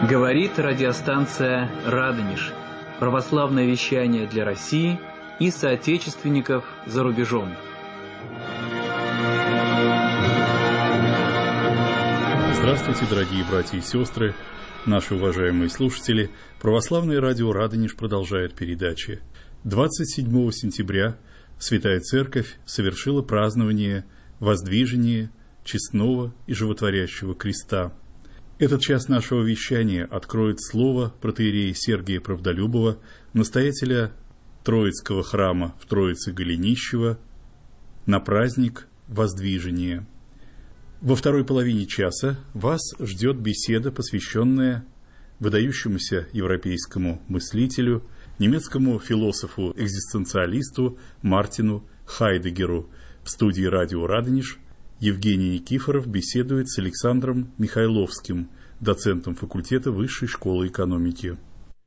Говорит радиостанция «Радонеж». Православное вещание для России и соотечественников за рубежом. Здравствуйте, дорогие братья и сестры, наши уважаемые слушатели. Православное радио «Радонеж» продолжает передачи. 27 сентября Святая Церковь совершила празднование воздвижения честного и животворящего креста. Этот час нашего вещания откроет слово протоиерея Сергия Правдолюбова, настоятеля Троицкого храма в Троице-Голенищево, на праздник Воздвижения. Во второй половине часа вас ждет беседа, посвященная выдающемуся европейскому мыслителю, немецкому философу-экзистенциалисту Мартину Хайдеггеру. В студии радио «Радонеж» Евгений Никифоров беседует с Александром Михайловским, доцентом факультета Высшей школы экономики.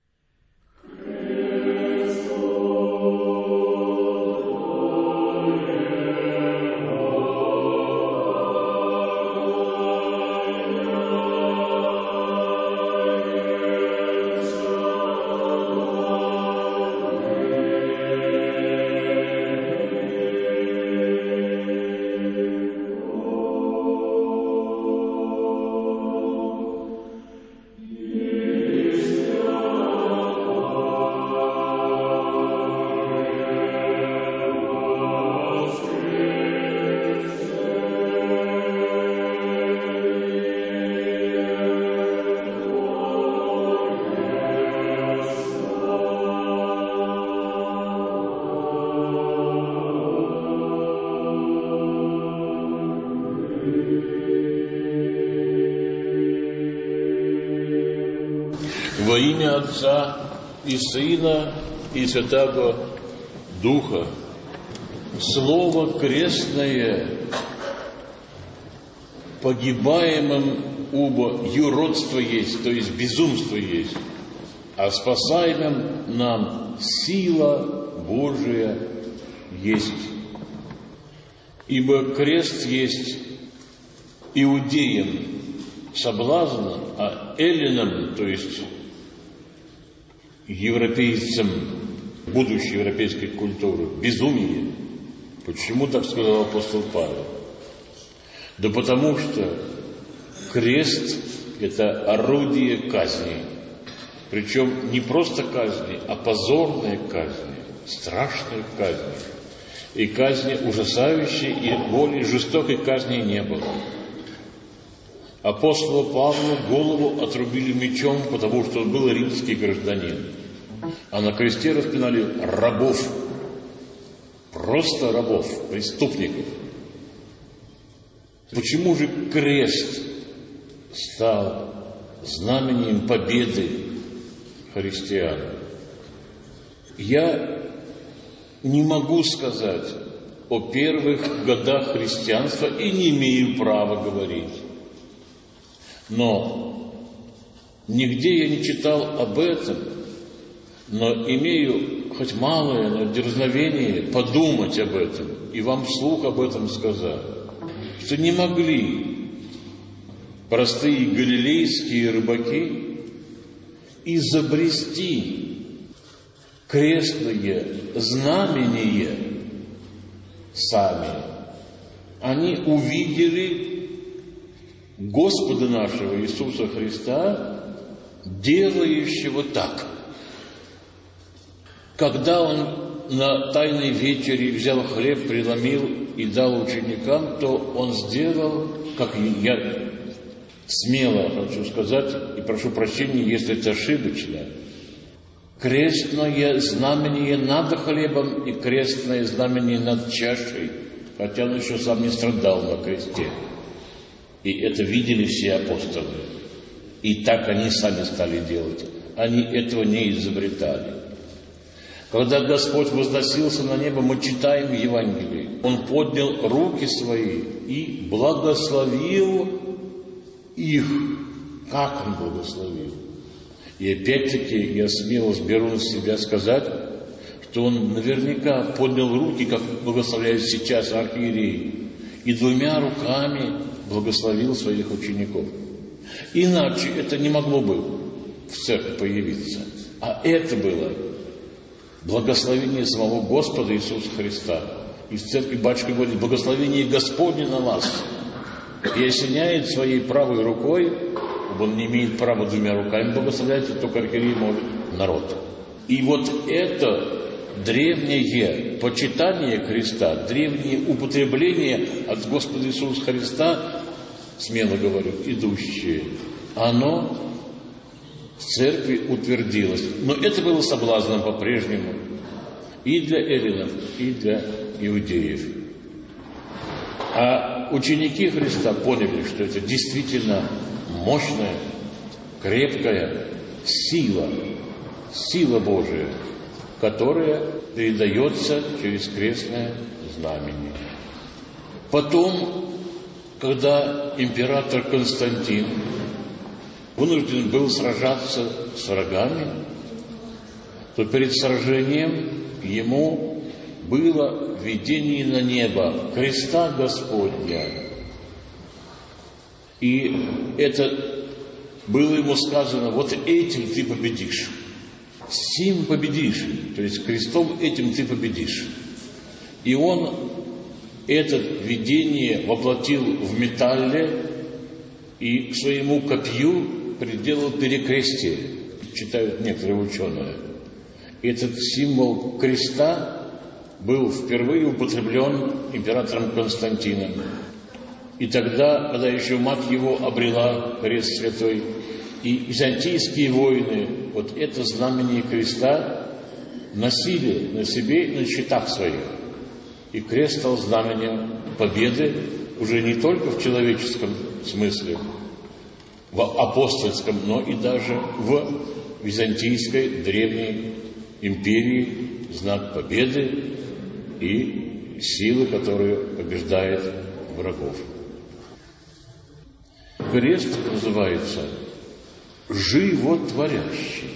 Во имя Отца и Сына и Святаго Духа. Слово крестное погибаемым убо юродство есть, то есть безумство есть, а спасаемым нам сила Божия есть. Ибо крест есть иудеям соблазн, а эллинам, то есть европейцам будущей европейской культуры, безумие. Почему так сказал апостол Павел? Да потому что крест – это орудие казни. Причем не просто казни, а позорные казни, страшные казни. И казни ужасающие, и более жестокой казни не было. Апостолу Павлу голову отрубили мечом, потому что он был римский гражданин. А на кресте распинали рабов. Просто рабов, преступников. Почему же крест стал знамением победы христиан? Я не могу сказать о первых годах христианства и не имею права говорить. Но нигде я не читал об этом, но имею хоть малое, но дерзновение подумать об этом и вам вслух об этом сказать, что не могли простые галилейские рыбаки изобрести крестное знамение сами. Они увидели Господа нашего Иисуса Христа, делающего так. Когда Он на Тайной вечере взял хлеб, преломил и дал ученикам, то Он сделал, как я смело хочу сказать, и прошу прощения, если это ошибочно, крестное знамение над хлебом и крестное знамение над чашей, хотя Он еще сам не страдал на кресте. И это видели все апостолы. И так они сами стали делать. Они этого не изобретали. Когда Господь возносился на небо, мы читаем в Евангелии, Он поднял руки свои и благословил их. Как Он благословил? И опять-таки я смело беру на себя сказать, что Он наверняка поднял руки, как благословляет сейчас архиерей, и двумя руками благословил своих учеников. Иначе это не могло быть. в церкви появиться. А это было благословение самого Господа Иисуса Христа. Из церкви батюшка говорит: благословение Господне на вас. И осеняет своей правой рукой, он не имеет права двумя руками благословлять, только архиерей может народ. И вот это древнее почитание креста, древнее употребление от Господа Иисуса Христа, смело говорю, идущее, оно в церкви утвердилось. Но это было соблазном по-прежнему и для эллинов, и для иудеев. А ученики Христа поняли, что это действительно мощная, крепкая сила Божия, которая передается через крестное знамение. Потом, когда император Константин вынужден был сражаться с врагами, то перед сражением ему было видение на небо креста Господня. И это было ему сказано: вот этим ты победишь. Сим победишь, то есть крестом этим ты победишь. И он это видение воплотил в металле и к своему копью приделал перекрестие, читают некоторые ученые. Этот символ креста был впервые употреблен императором Константином. И тогда, когда еще мать его обрела крест святой, и византийские воины вот это знамение креста носили на себе и на щитах своих. И крест стал знаменем победы уже не только в человеческом смысле, в апостольском, но и даже в византийской древней империи знак победы и силы, которая побеждает врагов. Крест называется животворящий.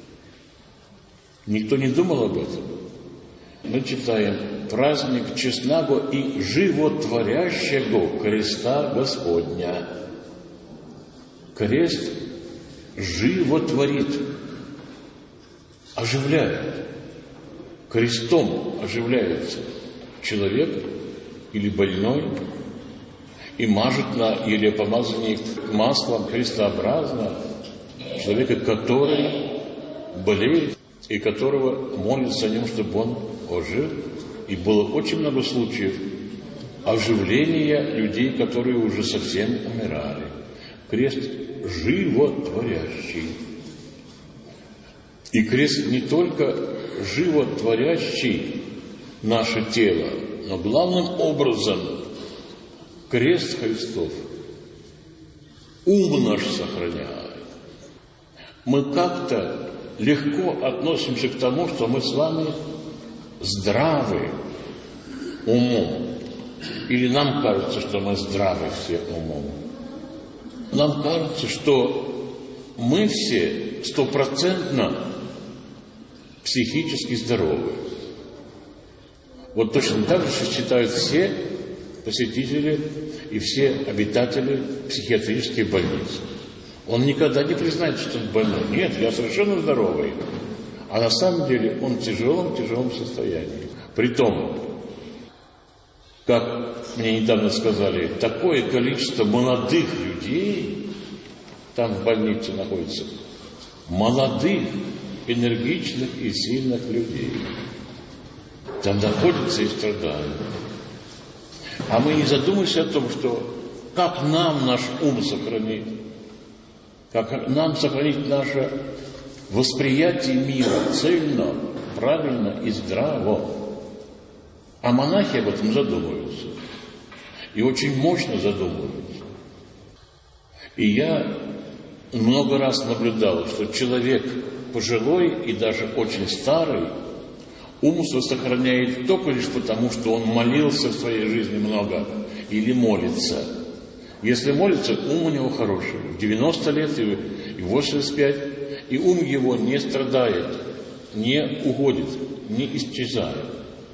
Никто не думал об этом. Мы читаем: праздник честного и животворящего креста Господня. Крест животворит, оживляет. Крестом оживляется человек или больной, и мажет на елеопомазанник маслом крестообразно человека, который болеет и которого молится о нем, чтобы он ожил. И было очень много случаев оживления людей, которые уже совсем умирали. Крест животворящий. И крест не только животворящий наше тело, но главным образом крест Христов ум наш сохраняет. Мы как-то легко относимся к тому, что мы с вами здравы умом. Или нам кажется, что мы здравы все умом. Нам кажется, что мы все 100% психически здоровы. Вот точно так же считают все посетители и все обитатели психиатрических больниц. Он никогда не признает, что он больной. Нет, я совершенно здоровый. А на самом деле он в тяжелом состоянии. Притом, как мне недавно сказали, такое количество молодых людей там в больнице находится. Молодых, энергичных и сильных людей. Там находятся и страдают. А мы не задумываемся о том, что как нам наш ум сохранить, как нам сохранить наше восприятие мира цельно, правильно и здраво. А монахи об этом задумываются. И очень мощно задумываются. И я много раз наблюдал, что человек пожилой и даже очень старый ум свой сохраняет только лишь потому, что он молился в своей жизни много или молится. Если молится, ум у него хороший. В 90 лет и 85, и ум его не страдает, не уходит, не исчезает.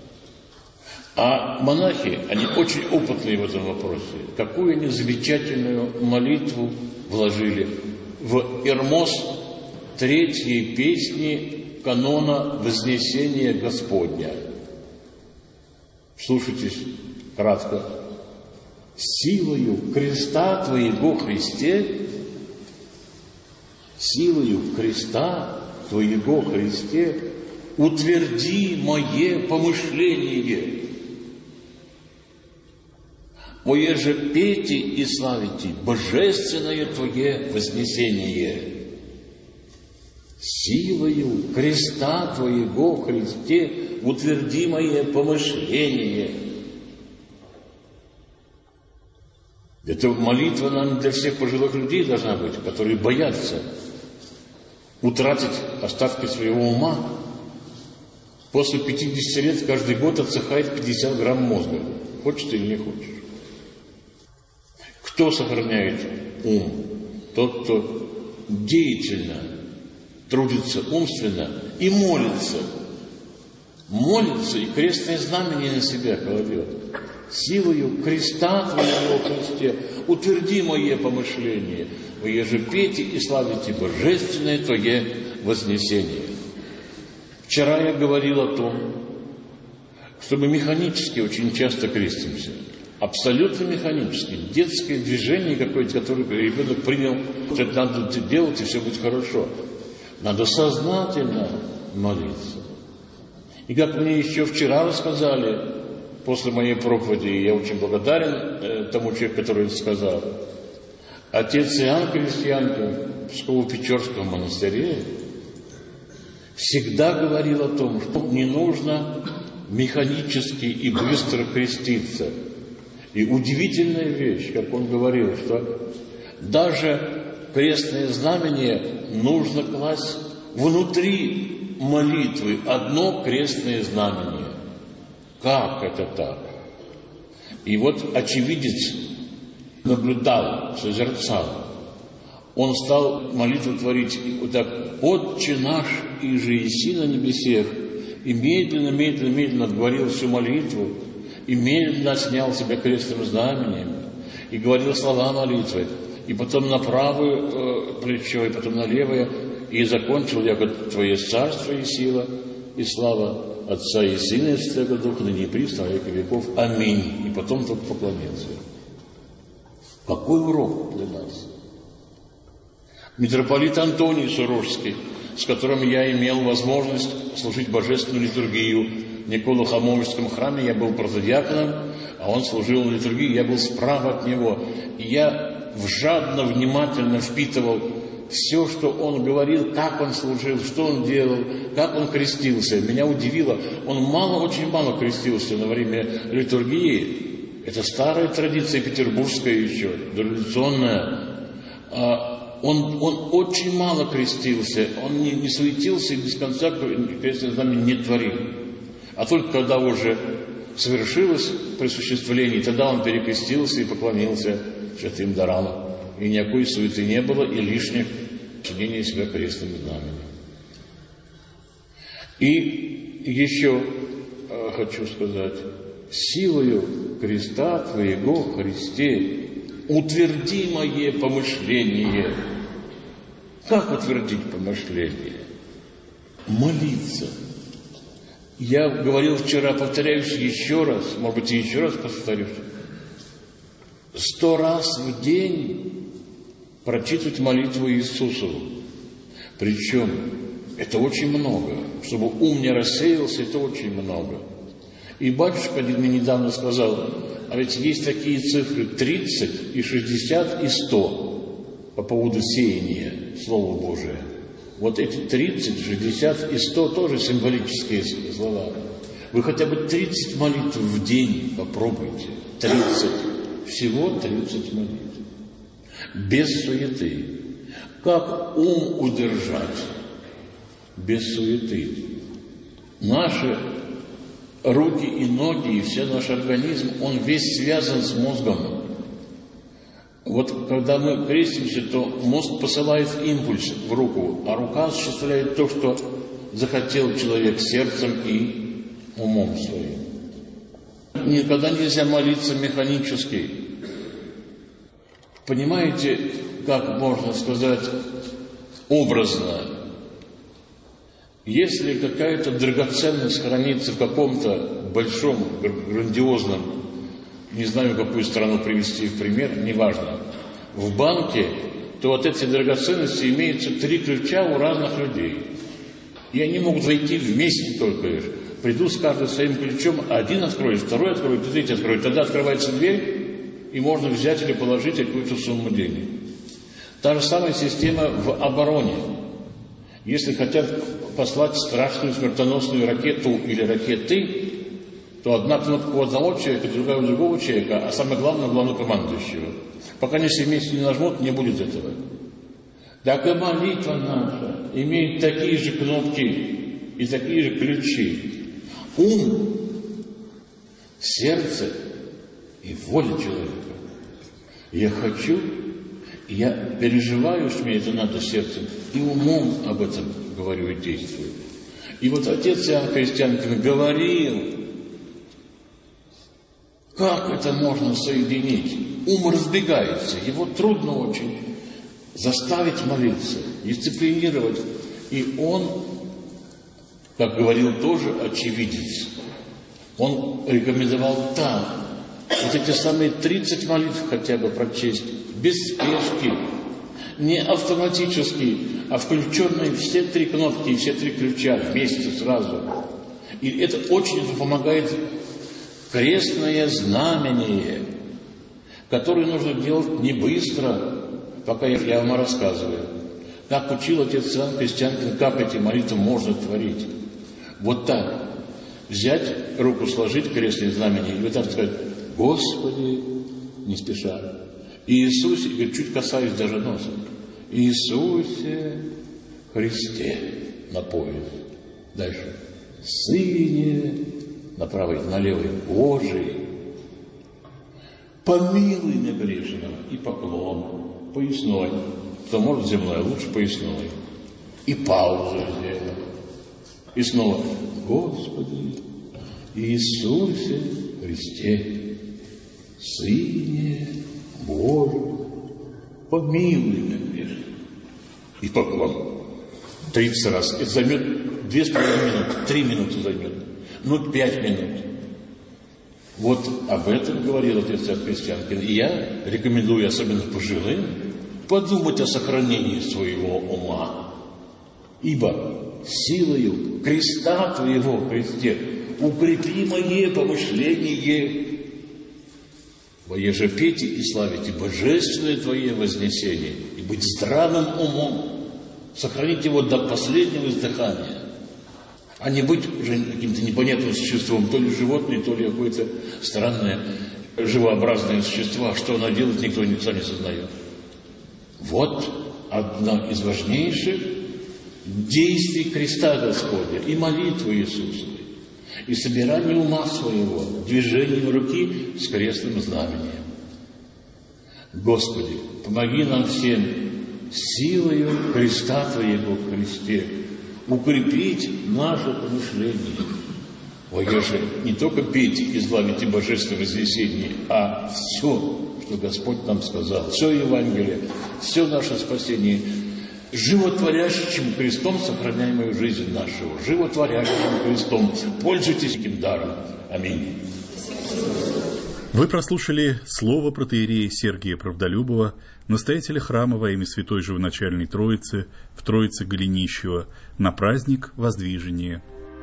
А монахи, они очень опытные в этом вопросе. Какую они замечательную молитву вложили в Эрмос третьей песни канона Вознесения Господня. Слушайтесь кратко. «Силою креста Твоего, Христе, силою креста Твоего, Христе, утверди мое помышление. Мое же пейте и славите божественное Твое вознесение. Силою креста Твоего, Христе, утверди мое помышление». Это молитва, наверное, для всех пожилых людей должна быть, которые боятся утратить остатки своего ума. После 50 лет каждый год отсыхает 50 грамм мозга. Хочешь ты или не хочешь. Кто сохраняет ум? Тот, кто деятельно трудится умственно и молится. Молится и крестное знамение на себя кладет. Силою креста Твоего, Христе, утверди мое помышление. Вы еже пейте и славите божественное Твое вознесение. Вчера я говорил о том, что мы механически очень часто крестимся. Абсолютно механически. Детское движение какое-то, которое ребенок принял, что это надо делать, и все будет хорошо. Надо сознательно молиться. И как мне еще вчера рассказали, после моей проповеди, я очень благодарен тому человеку, который это сказал, отец Иоанн Крестьянкин в Псково-Печорском монастыре всегда говорил о том, что не нужно механически и быстро креститься. И удивительная вещь, как он говорил, что даже крестное знамение нужно класть внутри молитвы, одно крестное знамение. Как это так? И вот очевидец наблюдал, созерцал. Он стал молитву творить вот так: «Отче наш, иже еси на небесех». И медленно, медленно, медленно отговорил всю молитву. И медленно снял себя крестным знамением. И говорил слова молитвы. И потом на правое плечо, и потом на левое. И закончил: «Яко Твое царство и сила, и слава Отца и Сына и Святого Духа, ныне и присно, во веки веков. Аминь». И потом только поклонился. Какой урок для нас? Митрополит Антоний Сурожский, с которым я имел возможность служить божественную литургию в Николо-Хамовичском храме, я был протодиаконом, а он служил на литургии, я был справа от него. И я жадно, внимательно впитывал все, что он говорил, как он служил, что он делал, как он крестился. Меня удивило, он очень мало крестился на время литургии. Это старая традиция петербургская еще, дореволюционная. Он очень мало крестился, он не суетился и без конца крестное знамение не творил. А только когда уже совершилось присуществление, тогда он перекрестился и поклонился святым дарам. И никакой суеты не было, и лишних чинения себя крестным знаменем. И еще хочу сказать: силою креста Твоего, Христе, утверди мое помышление. Как утвердить помышление? Молиться. Я говорил вчера, повторяюсь еще раз, может быть, и еще раз повторюсь. 100 раз в день прочитывать молитву Иисусу. Причем это очень много. Чтобы ум не рассеялся, это очень много. И батюшка мне недавно сказал: а ведь есть такие цифры 30, и 60, и 100 по поводу сеяния Слова Божия. Вот эти 30, 60 и 100 тоже символические слова. Вы хотя бы 30 молитв в день попробуйте. 30. Всего 30 молитв. Без суеты. Как ум удержать? Без суеты. Наши руки и ноги, и все наш организм, он весь связан с мозгом. Вот когда мы крестимся, то мозг посылает импульс в руку, а рука осуществляет то, что захотел человек сердцем и умом своим. Никогда нельзя молиться механически. Понимаете, как можно сказать образно? Если какая-то драгоценность хранится в каком-то большом, грандиозном, не знаю, какую страну привести в пример, неважно, в банке, то вот эти драгоценности имеются 3 ключа у разных людей. И они могут войти вместе только лишь. Придут с каждым своим ключом, один откроет, второй откроет, третий откроет. Тогда открывается дверь, и можно взять или положить какую-то сумму денег. Та же самая система в обороне. Если хотят послать страшную смертоносную ракету или ракеты, то одна кнопка у одного человека, другая у другого человека, а самое главное у главнокомандующего. Пока они все вместе не нажмут, не будет этого. Так и молитва наша имеет такие же кнопки и такие же ключи. Ум, сердце и воля человека. Я хочу, я переживаю, что мне это надо сердцем, и умом об этом говорю и действую. И вот отец Иоанн Крестьянкин говорил, как это можно соединить? Ум разбегается, его трудно очень заставить молиться, дисциплинировать. И он, как говорил тоже очевидец, он рекомендовал так, вот эти самые 30 молитв хотя бы прочесть, без спешки, не автоматически, а включенные все 3 кнопки и все 3 ключа вместе сразу. И это очень помогает крестное знамение, которое нужно делать не быстро, пока я вам рассказываю. Как учил отец Иоанн Крестьянкин, как эти молитвы можно творить. Вот так. Взять, руку сложить, крестное знамение, и вот так сказать, Господи, не спеша, Иисусе, и чуть касаюсь даже носа, Иисусе Христе на пояс. Дальше. Сыне на правой, на левой, Божий, помилуй меня грешного, и поклон, поясной. Кто может земной, лучше поясной. И паузу сделал. И снова, Господи, Иисусе Христе, Сыне Божий, помилуй меня грешного. И поклон. 30 раз. Это займет 2,5 минуты, 3 минуты займет. 5 минут. Вот об этом говорил отец Иоанн Крестьянкин. И я рекомендую, особенно пожилым, подумать о сохранении своего ума. Ибо силою креста Твоего, Христе, укрепи мое помышление. Воеже пейте и славите божественное Твое вознесение, и быть здравым умом, сохранить его до последнего издыхания. А не быть уже каким-то непонятным существом, то ли животное, то ли какое-то странное живообразное существо. Что оно делает, никто не сознает. Вот одно из важнейших действий креста Господня и молитвы Иисусовой, и собирание ума своего, движением руки с крестным знамением. Господи, помоги нам всем силою креста Твоего в Христе укрепить наше помышление. Воеже не только пейте и славите Божественное вознесение, а все, что Господь нам сказал, все Евангелие, все наше спасение, животворящим крестом сохраняй мою жизнь нашего, животворящим крестом. Пользуйтесь этим даром. Аминь. Вы прослушали слово протоиерея Сергия Правдолюбова, настоятеля храма во имя Святой Живоначальной Троицы в Троице Голенищева на праздник Воздвижения.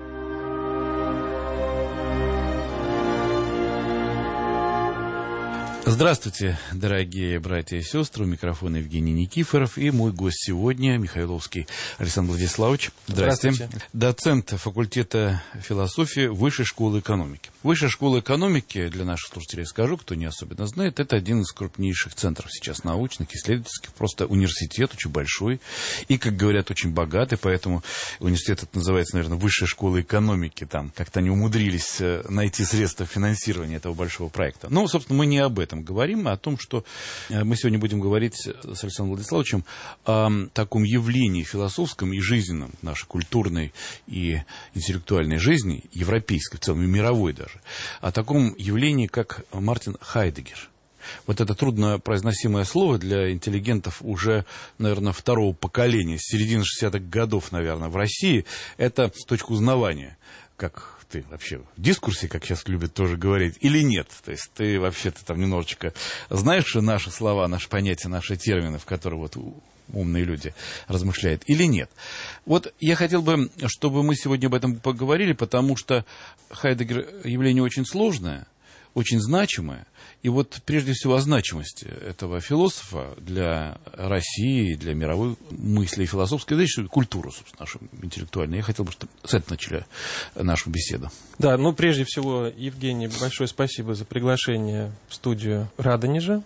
Здравствуйте, дорогие братья и сестры. У микрофона Евгений Никифоров и мой гость сегодня, Михайловский Александр Владиславович. Здравствуйте. Доцент факультета философии Высшей школы экономики. Высшая школа экономики, для наших слушателей скажу, кто не особенно знает, это один из крупнейших центров сейчас научных, исследовательских, просто университет очень большой и, как говорят, очень богатый, поэтому университет это называется, наверное, Высшая школа экономики. Там как-то они умудрились найти средства финансирования этого большого проекта. Но, собственно, мы не об этом говорим, а о том, что мы сегодня будем говорить с Александром Владиславовичем о таком явлении философском и жизненном нашей культурной и интеллектуальной жизни, европейской, в целом и мировой даже, о таком явлении, как Мартин Хайдеггер. Вот это труднопроизносимое слово для интеллигентов уже, наверное, второго поколения, с середины 60-х годов, наверное, в России, это точка узнавания, как ты вообще в дискурсе, как сейчас любят тоже говорить, или нет? То есть ты вообще-то там немножечко знаешь наши слова, наши понятия, наши термины, в которые вот умные люди размышляют, или нет? Вот я хотел бы, чтобы мы сегодня об этом поговорили, потому что Хайдеггер явление очень сложное, очень значимое. И вот прежде всего о значимости этого философа для России, для мировой мысли и философской задачи, культуру, собственно, нашу интеллектуальную. Я хотел бы, чтобы с этого начали нашу беседу. Да, ну прежде всего, Евгений, большое спасибо за приглашение в студию Радонежа.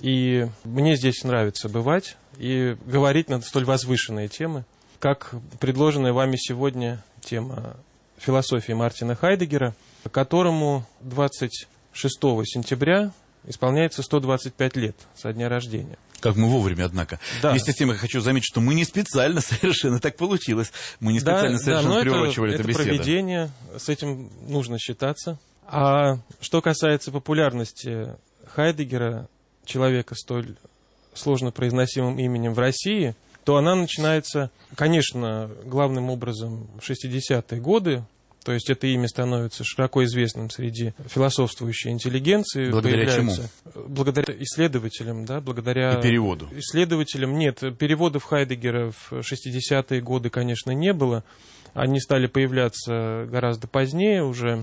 И мне здесь нравится бывать и говорить на столь возвышенные темы, как предложенная вами сегодня тема философии Мартина Хайдеггера, которому 26 сентября исполняется 125 лет со дня рождения. Как мы вовремя, однако. Да. Вместе с тем я хочу заметить, что мы не специально совершенно так получилось. Мы не специально совершенно приурочивали эту беседу. Это проведение, с этим нужно считаться. А что касается популярности Хайдеггера, человека столь сложно произносимым именем в России, то она начинается, конечно, главным образом в 60-е годы. То есть это имя становится широко известным среди философствующей интеллигенции. Благодаря чему? Благодаря исследователям, да, благодаря... И переводу. Исследователям. Нет, переводов Хайдеггера в 60-е годы, конечно, не было. Они стали появляться гораздо позднее, уже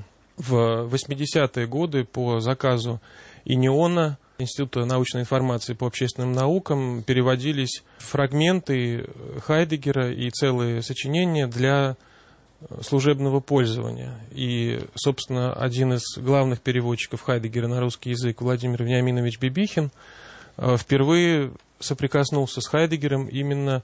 в 80-е годы по заказу ИНИОНа, Института научной информации по общественным наукам, переводились фрагменты Хайдеггера и целые сочинения для служебного пользования. И, собственно, один из главных переводчиков Хайдеггера на русский язык, Владимир Вениаминович Бибихин, впервые соприкоснулся с Хайдеггером именно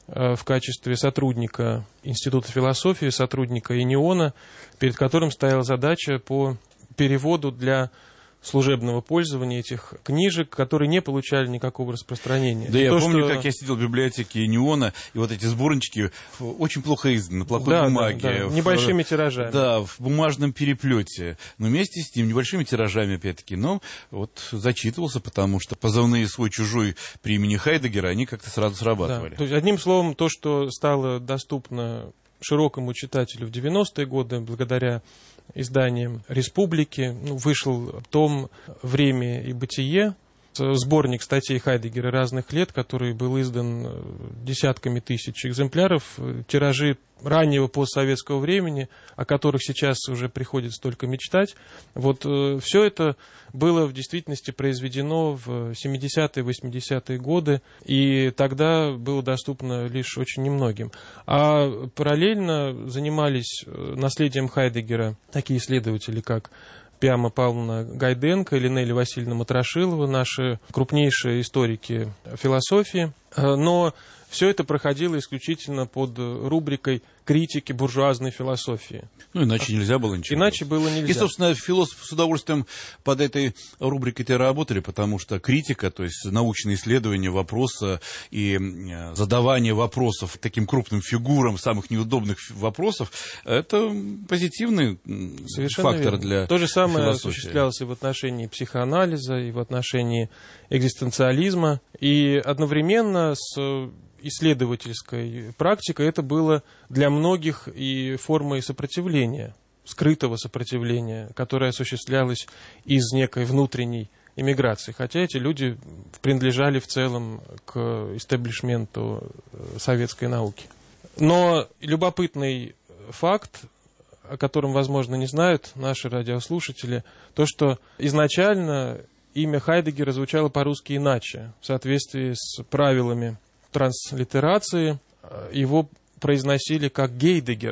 в качестве сотрудника Института философии, сотрудника ИНИОНа, перед которым стояла задача по переводу для служебного пользования этих книжек, которые не получали никакого распространения. Да, я помню, как я сидел в библиотеке ИНИОНа, и вот эти сборнички очень плохо изданы, на плохой бумаге. Да. Небольшими тиражами. Да, в бумажном переплете. Но вместе с ним небольшими тиражами, опять-таки. Но вот зачитывался, потому что позывные свой-чужой при имени Хайдеггера, они как-то сразу срабатывали. Да. То есть, одним словом, то, что стало доступно широкому читателю в 90-е годы, благодаря изданием «Республики», вышел том «Время и бытие», сборник статей Хайдеггера разных лет, который был издан десятками тысяч экземпляров, тиражи раннего постсоветского времени, о которых сейчас уже приходится только мечтать. Вот все это было в действительности произведено в 70-е, 80-е годы, и тогда было доступно лишь очень немногим. А параллельно занимались наследием Хайдеггера такие исследователи, как Пиама Павловна Гайденко или Нелли Васильевна Матрошилова, наши крупнейшие историки философии. Но все это проходило исключительно под рубрикой критики буржуазной философии. Ну, иначе нельзя было ничего. Иначе было нельзя. И, собственно, философы с удовольствием под этой рубрикой-то работали, потому что критика, то есть научные исследования вопроса и задавание вопросов таким крупным фигурам, самых неудобных вопросов, это позитивный совершенно фактор верно. для философии. То же самое осуществлялось и в отношении психоанализа, и в отношении экзистенциализма. И одновременно с исследовательской практикой это было для многих и формой сопротивления, скрытого сопротивления, которое осуществлялось из некой внутренней эмиграции. Хотя эти люди принадлежали в целом к истеблишменту советской науки. Но любопытный факт, о котором, возможно, не знают наши радиослушатели, то, что изначально имя Хайдеггера звучало по-русски иначе, в соответствии с правилами транслитерации. Его произносили как Гейдеггер.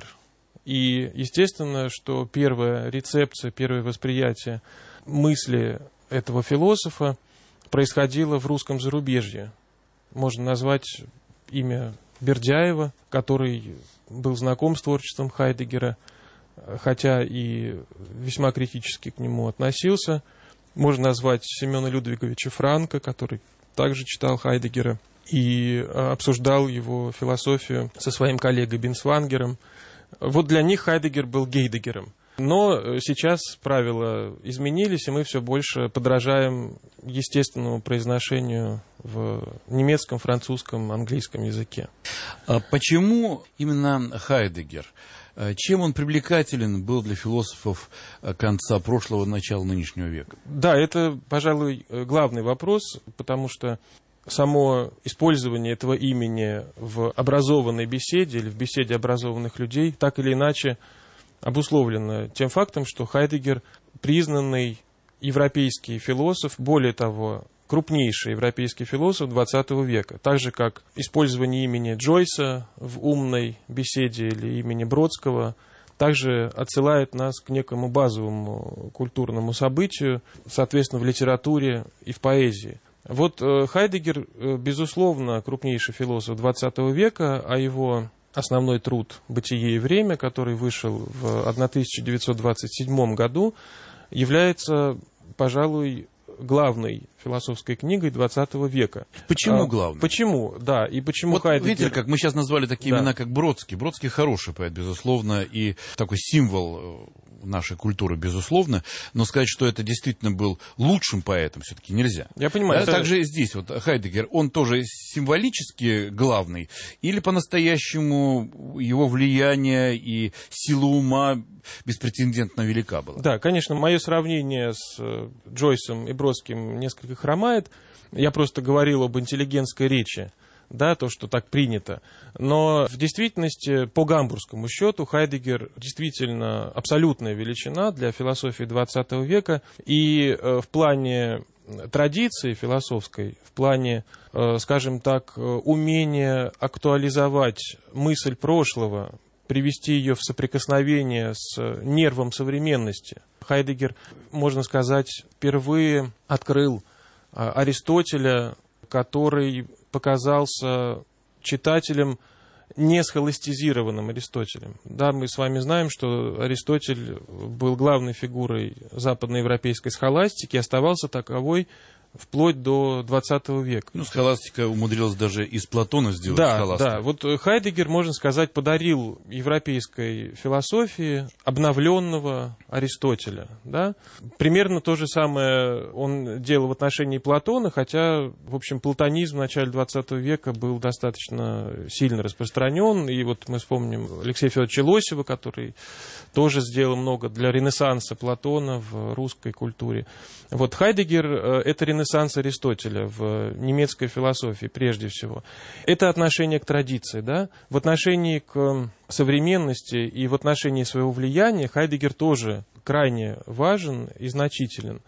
И естественно, что первая рецепция, первое восприятие мысли этого философа происходило в русском зарубежье. Можно назвать имя Бердяева, который был знаком с творчеством Хайдеггера, хотя и весьма критически к нему относился. Можно назвать Семена Людвиговича Франка, который также читал Хайдеггера и обсуждал его философию со своим коллегой Бинсвангером. Вот для них Хайдеггер был Гейдеггером. Но сейчас правила изменились, и мы все больше подражаем естественному произношению в немецком, французском, английском языке. А почему именно Хайдеггер? Чем он привлекателен был для философов конца прошлого, начала нынешнего века? Да, это, пожалуй, главный вопрос, потому что само использование этого имени в образованной беседе или в беседе образованных людей так или иначе обусловлено тем фактом, что Хайдеггер признанный европейский философ, более того, крупнейший европейский философ XX века, так же как использование имени Джойса в умной беседе или имени Бродского также отсылает нас к некому базовому культурному событию, соответственно, в литературе и в поэзии. Вот Хайдеггер, безусловно, крупнейший философ XX века, а его основной труд «Бытие и время», который вышел в 1927 году, является, пожалуй, главной философской книгой XX века. Почему главной? Почему, да, и почему вот Хайдеггер... Видите, как мы сейчас назвали такие имена, как Бродский. Бродский хороший поэт, безусловно, и такой символ нашей культуры, безусловно, но сказать, что это действительно был лучшим поэтом, все-таки нельзя. Я понимаю. Да, также здесь вот Хайдеггер, он тоже символически главный, или по-настоящему его влияние и сила ума беспрецедентно велика была? Да, конечно, мое сравнение с Джойсом и Бродским несколько хромает. Я просто говорил об интеллигентской речи. Да, то, что так принято. Но в действительности, по гамбургскому счету, Хайдеггер действительно абсолютная величина для философии XX века. И в плане традиции философской, в плане, скажем так, умения актуализовать мысль прошлого, привести ее в соприкосновение с нервом современности, Хайдеггер, можно сказать, впервые открыл Аристотеля, который показался читателям не схоластизированным Аристотелем. Да, мы с вами знаем, что Аристотель был главной фигурой западноевропейской схоластики и оставался таковой вплоть до XX века. Ну, схоластика умудрилась даже из Платона сделать схоластику. Да, вот Хайдеггер, можно сказать, подарил европейской философии обновленного Аристотеля. Да? Примерно то же самое он делал в отношении Платона, хотя, в общем, платонизм в начале XX века был достаточно сильно распространен. И вот мы вспомним Алексея Федоровича Лосева, который тоже сделал много для ренессанса Платона в русской культуре. Вот Хайдеггер – это ренессанс Аристотеля в немецкой философии прежде всего. Это отношение к традиции, да? В отношении к современности и в отношении своего влияния Хайдеггер тоже крайне важен и значителен.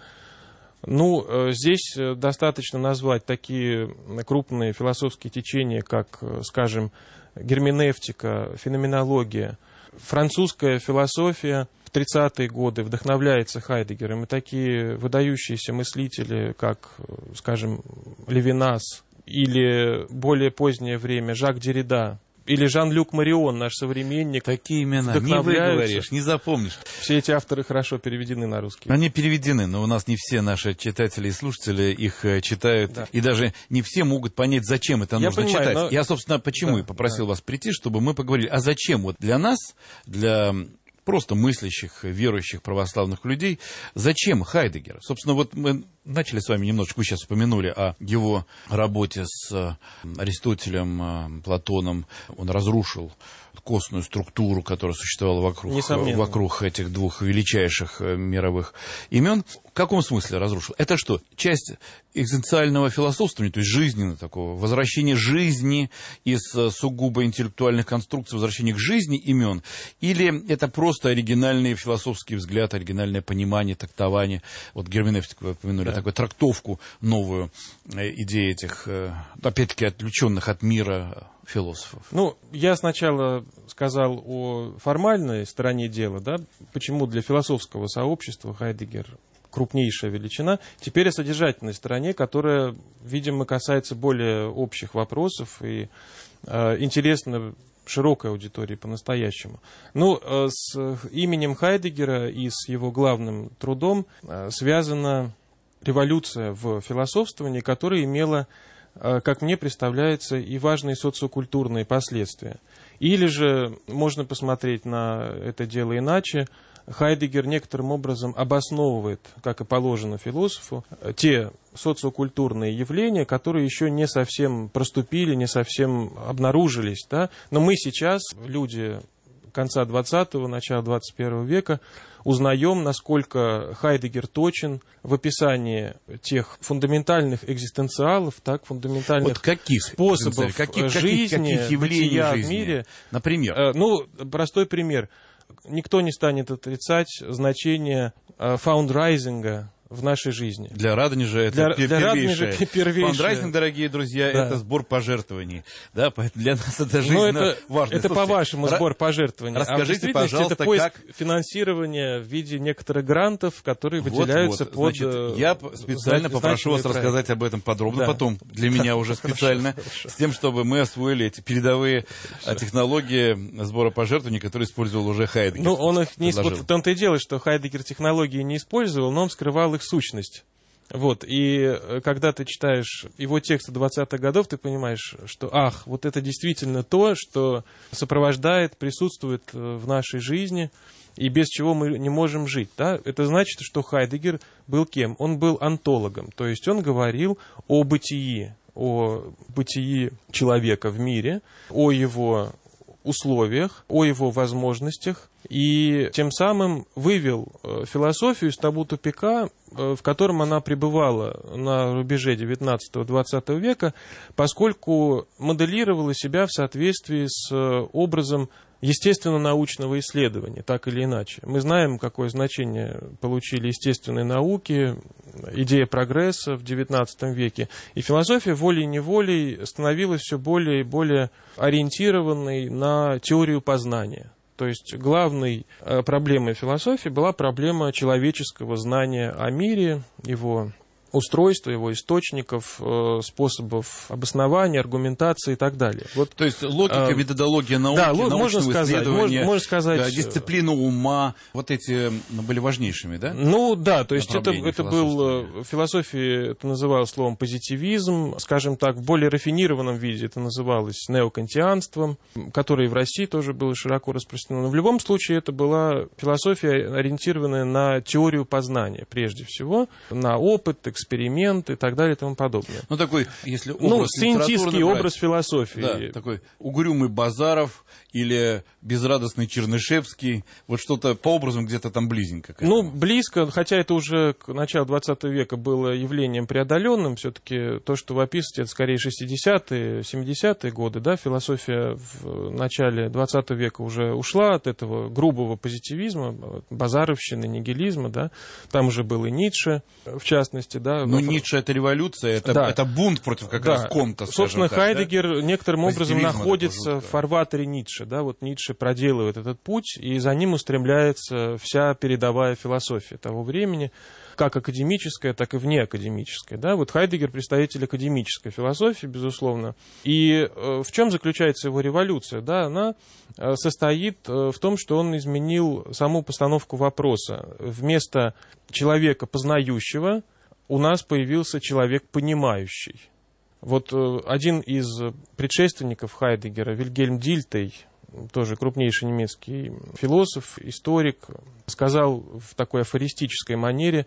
Ну, здесь достаточно назвать такие крупные философские течения, как, скажем, герменевтика, феноменология, французская философия. В 30-е годы вдохновляется Хайдеггером, и такие выдающиеся мыслители, как, скажем, Левинас, или более позднее время Жак Деррида, или Жан-Люк Марион, наш современник. Такие имена не выговоришь, не запомнишь. Все эти авторы хорошо переведены на русский. Они переведены, но у нас не все наши читатели и слушатели их читают. Да. И даже не все могут понять, зачем это нужно читать. Но... Я, собственно, почему и попросил вас прийти, чтобы мы поговорили. А зачем вот для нас, для просто мыслящих, верующих православных людей, зачем Хайдеггер? Собственно, вот мы начали с вами немножечко, вы сейчас упомянули о его работе с Аристотелем, Платоном. Он разрушил костную структуру, которая существовала вокруг этих двух величайших мировых имен. В каком смысле разрушил? Это что, часть экзистенциального философствования, то есть жизненного такого, возвращение жизни из сугубо интеллектуальных конструкций, возвращение к жизни имен? Или это просто оригинальный философский взгляд, оригинальное понимание, трактование? Вот герменевтику вы упомянули, такую трактовку новую идеи этих, опять-таки, отвлеченных от мира философов. Ну, я сначала сказал о формальной стороне дела, да, почему для философского сообщества Хайдеггер крупнейшая величина. Теперь о содержательной стороне, которая, видимо, касается более общих вопросов и интересна широкой аудитории по-настоящему. Ну, с именем Хайдеггера и с его главным трудом связана революция в философствовании, которая имела, как мне представляется, и важные социокультурные последствия. Или же можно посмотреть на это дело иначе. Хайдеггер некоторым образом обосновывает, как и положено философу, те социокультурные явления, которые еще не совсем проступили, не совсем обнаружились. Да? Но мы сейчас, люди конца 20-го, начала 21 века, узнаем, насколько Хайдеггер точен в описании тех фундаментальных экзистенциалов, так, фундаментальных способов жизни, каких явлений бытия жизни? в мире. Например? Простой пример. Никто не станет отрицать значение фаундрайзинга в нашей жизни. Для Радонежа это первейшее. Фандрайзинг, дорогие друзья, это сбор пожертвований. Да, поэтому для нас это жизненно важно. Это по-вашему сбор пожертвований. Расскажите, пожалуйста, это поиск финансирования в виде некоторых грантов, которые выделяются под... Значит, я специально попрошу вас рассказать об этом подробно, потом для меня уже специально, с тем, чтобы мы освоили эти передовые технологии сбора пожертвований, которые использовал уже Хайдеггер. Ну, он их не использовал. В том-то и дело, что Хайдеггер технологии не использовал, но он скрывал их сущность. Вот, и когда ты читаешь его тексты 20-х годов, ты понимаешь, что, вот это действительно то, что сопровождает, присутствует в нашей жизни, и без чего мы не можем жить. Да? Это значит, что Хайдеггер был кем? Он был онтологом, то есть он говорил о бытии человека в мире, о его условиях, о его возможностях, и тем самым вывел философию из того тупика, в котором она пребывала на рубеже 19-20 века, поскольку моделировала себя в соответствии с образом естественно-научного исследования, так или иначе. Мы знаем, какое значение получили естественные науки, идея прогресса в XIX веке. И философия волей-неволей становилась все более и более ориентированной на теорию познания. То есть главной проблемой философии была проблема человеческого знания о мире, его устройства, его источников, способов обоснования, аргументации и так далее. Вот, то есть логика, методология науки, научного исследования, можно сказать, дисциплина ума, вот эти были важнейшими, да? Ну да, то есть это был, в философии это называлось словом позитивизм, скажем так, в более рафинированном виде это называлось неокантианством, которое и в России тоже было широко распространено. Но в любом случае это была философия, ориентированная на теорию познания, прежде всего, на опыт, эксперимент и так далее и тому подобное. Ну, такой, если образ сциентистский образ философии. Да, такой угрюмый Базаров или безрадостный Чернышевский, вот что-то по образам где-то там близенько. Ну, близко, хотя это уже к началу 20 века было явлением преодоленным, все-таки то, что вы описываете, это скорее 60-е, 70-е годы, да, философия в начале 20 века уже ушла от этого грубого позитивизма, базаровщины, нигилизма, да, там уже был и Ницше, в частности, да. Но Ницше — это революция, это бунт против как раз Конта, скажем собственно, так, Хайдеггер некоторым образом находится в фарватере Ницше, да, вот Ницше проделывает этот путь, и за ним устремляется вся передовая философия того времени, как академическая, так и внеакадемическая. Да? Вот Хайдеггер — представитель академической философии, безусловно. И в чем заключается его революция? Да, она состоит в том, что он изменил саму постановку вопроса. Вместо человека познающего у нас появился человек понимающий. Вот один из предшественников Хайдеггера, Вильгельм Дильтей, тоже крупнейший немецкий философ, историк, сказал в такой афористической манере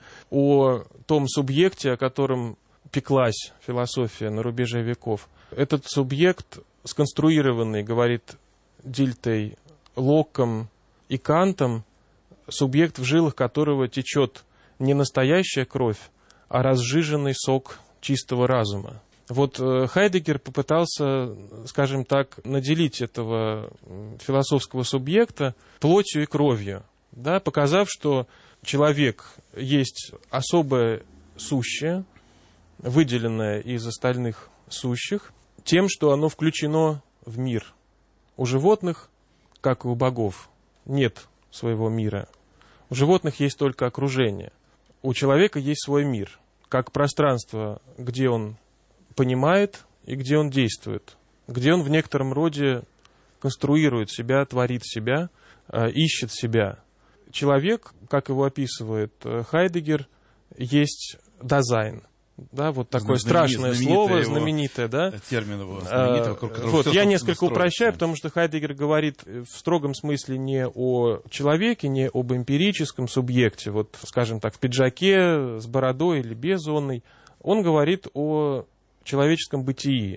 о том субъекте, о котором пеклась философия на рубеже веков. Этот субъект, сконструированный, говорит Дильтей, Локком и Кантом, субъект, в жилах которого течет не настоящая кровь, а разжиженный сок чистого разума. Вот Хайдеггер попытался, скажем так, наделить этого философского субъекта плотью и кровью, да, показав, что человек есть особое сущее, выделенное из остальных сущих, тем, что оно включено в мир. У животных, как и у богов, нет своего мира. У животных есть только окружение. У человека есть свой мир, как пространство, где он понимает и где он действует, где он в некотором роде конструирует себя, творит себя, ищет себя. Человек, как его описывает Хайдеггер, есть Дазайн. да, вот такое страшное слово, знаменитое, да. Термин его знаменитого. Вот, я несколько упрощаю, потому что Хайдеггер говорит в строгом смысле не о человеке, не об эмпирическом субъекте, вот, скажем так, в пиджаке, с бородой или без онной. Он говорит о человеческом бытии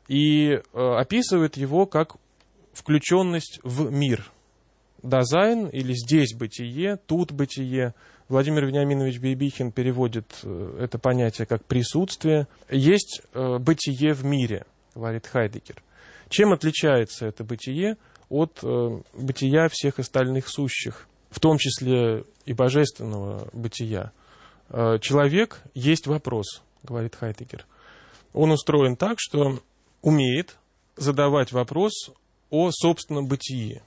и описывает его как включенность в мир. Дазайн, или здесь бытие, тут бытие. Владимир Вениаминович Бейбихин переводит это понятие как присутствие. Есть бытие в мире, говорит Хайдеггер. Чем отличается это бытие от бытия всех остальных сущих, в том числе и божественного бытия? Человек есть вопрос, говорит Хайдеггер. Он устроен так, что умеет задавать вопрос о собственном бытии.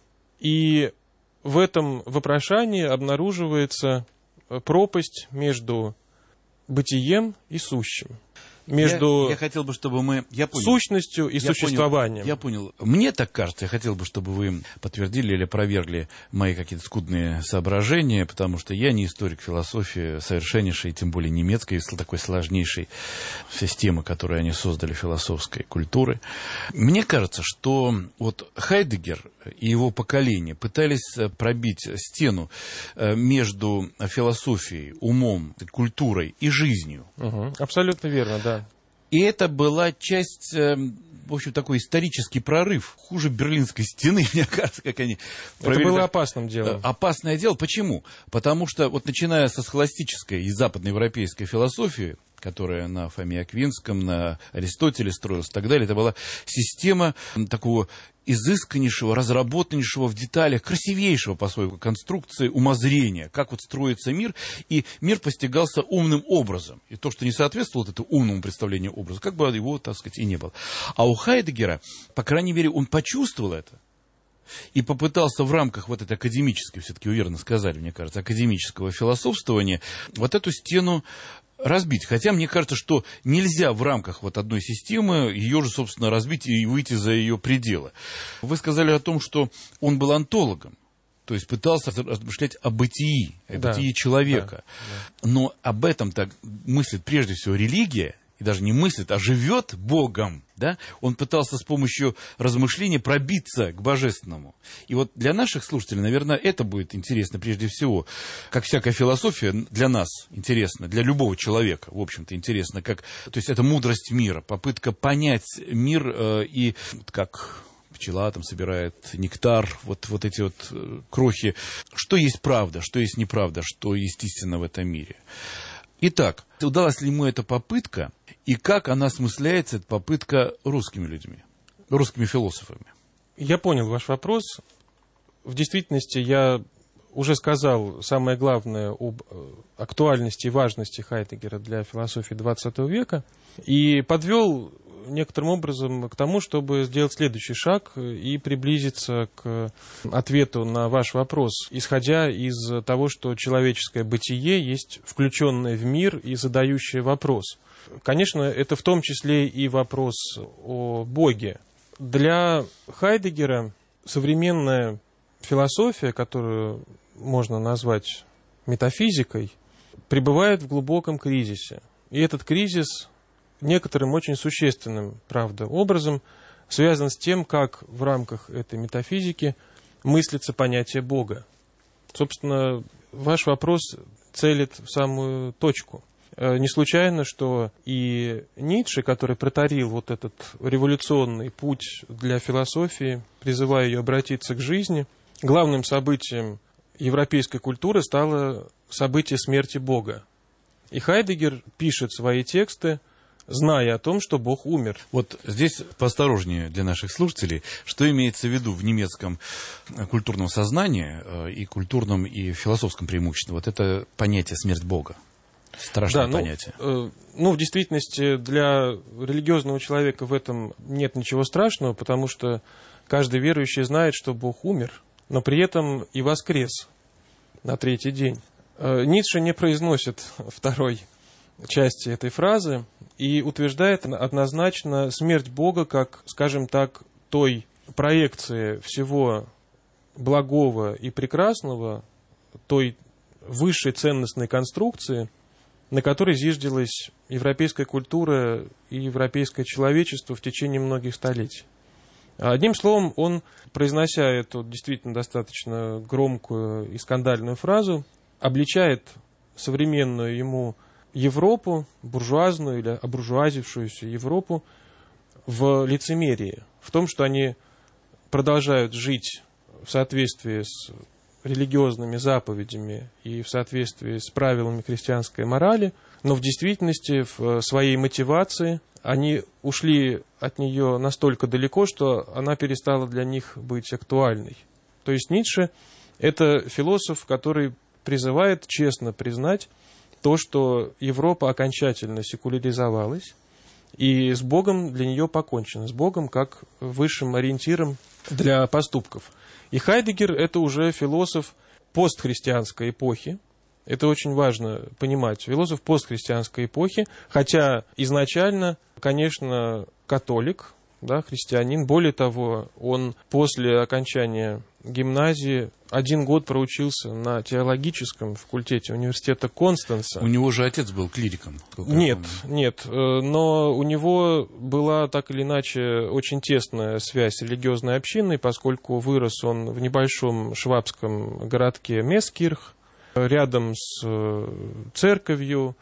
И в этом вопрошании обнаруживается пропасть между бытием и сущим. Между я хотел бы, чтобы мы... сущностью и существованием. Я понял. Мне так кажется, я хотел бы, чтобы вы подтвердили или опровергли мои какие-то скудные соображения, потому что я не историк философии совершеннейшей, тем более немецкой, такой сложнейшей системы, которую они создали, философской культуры. Мне кажется, что вот Хайдеггер и его поколение пытались пробить стену между философией, умом, культурой и жизнью. Абсолютно верно, да. И это была часть, в общем, такой исторический прорыв. Хуже Берлинской стены, мне кажется, как они провели. Это было опасным делом. Опасное дело. Почему? Потому что, вот начиная со схоластической и западноевропейской философии, которая на Фоме Аквинском, на Аристотеле строилась и так далее, это была система такого изысканнейшего, разработаннейшего в деталях, красивейшего по своей конструкции умозрения, как вот строится мир, и мир постигался умным образом. И то, что не соответствовало этому умному представлению образа, как бы его, так сказать, и не было. А у Хайдеггера, по крайней мере, он почувствовал это и попытался в рамках вот этой академической, все-таки вы верно сказали, мне кажется, академического философствования, вот эту стену разбить. Хотя мне кажется, что нельзя в рамках вот одной системы ее же, собственно, разбить и выйти за ее пределы. Вы сказали о том, что он был онтологом, то есть пытался размышлять о бытии, о бытии человека. Да. Но об этом так мыслит прежде всего религия, и даже не мыслит, а живет Богом. Да? Он пытался с помощью размышления пробиться к божественному. И вот для наших слушателей, наверное, это будет интересно прежде всего. Как всякая философия для нас интересна, для любого человека, в общем-то, интересно. То есть это мудрость мира, попытка понять мир и как пчела там собирает нектар, вот эти вот крохи. Что есть правда, что есть неправда, что есть истина в этом мире. Итак, удалась ли ему эта попытка, и как она осмысляется, эта попытка русскими людьми, русскими философами? Я понял ваш вопрос. В действительности я уже сказал самое главное об актуальности и важности Хайдеггера для философии XX века и подвел некоторым образом к тому, чтобы сделать следующий шаг и приблизиться к ответу на ваш вопрос, исходя из того, что человеческое бытие есть включенное в мир и задающее вопрос. Конечно, это в том числе и вопрос о Боге. Для Хайдеггера современная философия, которую можно назвать метафизикой, пребывает в глубоком кризисе. И этот кризис некоторым очень существенным, правда, образом связан с тем, как в рамках этой метафизики мыслится понятие Бога. Собственно, ваш вопрос целит в самую точку. Не случайно, что и Ницше, который протарил вот этот революционный путь для философии, призывая ее обратиться к жизни, главным событием европейской культуры стало событие смерти Бога. И Хайдеггер пишет свои тексты, зная о том, что Бог умер. Вот здесь поосторожнее для наших слушателей, что имеется в виду в немецком культурном сознании и культурном, и философском преимуществе. Вот это понятие «смерть Бога». Страшное понятие. В действительности для религиозного человека в этом нет ничего страшного, потому что каждый верующий знает, что Бог умер, но при этом и воскрес на третий день. Ницше не произносит второй части этой фразы и утверждает однозначно смерть Бога как, скажем так, той проекции всего благого и прекрасного, той высшей ценностной конструкции, на которой зиждилась европейская культура и европейское человечество в течение многих столетий. Одним словом, он, произнося эту действительно достаточно громкую и скандальную фразу, обличает современную ему Европу, буржуазную или обуржуазившуюся Европу, в лицемерии, в том, что они продолжают жить в соответствии с религиозными заповедями и в соответствии с правилами христианской морали, но в действительности в своей мотивации они ушли от нее настолько далеко, что она перестала для них быть актуальной. То есть Ницше – это философ, который призывает честно признать то, что Европа окончательно секуляризовалась, и с Богом для нее покончено, с Богом как высшим ориентиром для поступков. И Хайдеггер – это уже философ постхристианской эпохи. Это очень важно понимать. Философ постхристианской эпохи, хотя изначально, конечно, католик, да, христианин. Более того, он после окончания гимназии 1 год проучился на теологическом факультете университета Констанца. У него же отец был клириком. Нет, но у него была так или иначе очень тесная связь с религиозной общиной, поскольку вырос он в небольшом швабском городке Мескирх, рядом с церковью,